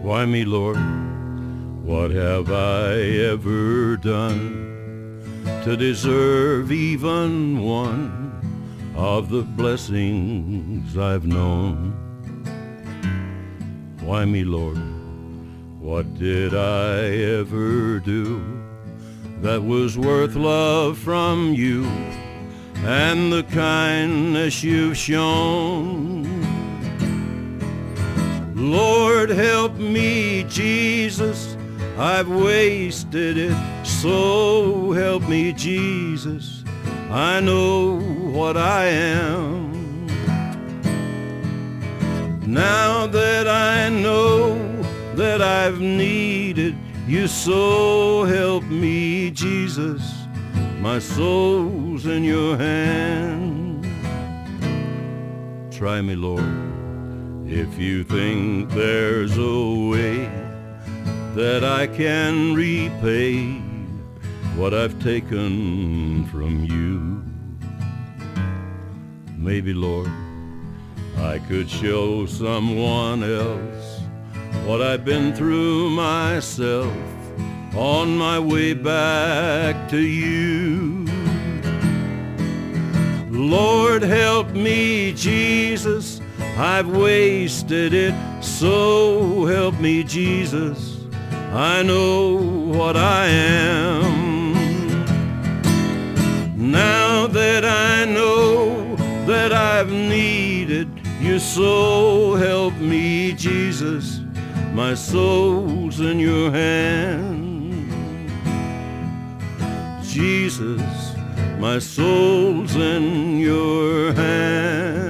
Why me, Lord? What have I ever done to deserve even one of the blessings I've known? Why me, Lord? What did I ever do that was worth love from you and the kindness you've shown? Lord, help me, Jesus, I've wasted it, so help me, Jesus, I know what I am. Now that I know that I've needed you, so help me, Jesus, my soul's in your hand. Try me, Lord, if you think there's a way that I can repay what I've taken from you. Maybe, Lord, I could show someone else what I've been through myself on my way back to you. Lord, help me, Jesus, I've wasted it, so help me, Jesus, I know what I am. Now that I know that I've needed you, so help me, Jesus, my soul's in your hand. Jesus, my soul's in your hand.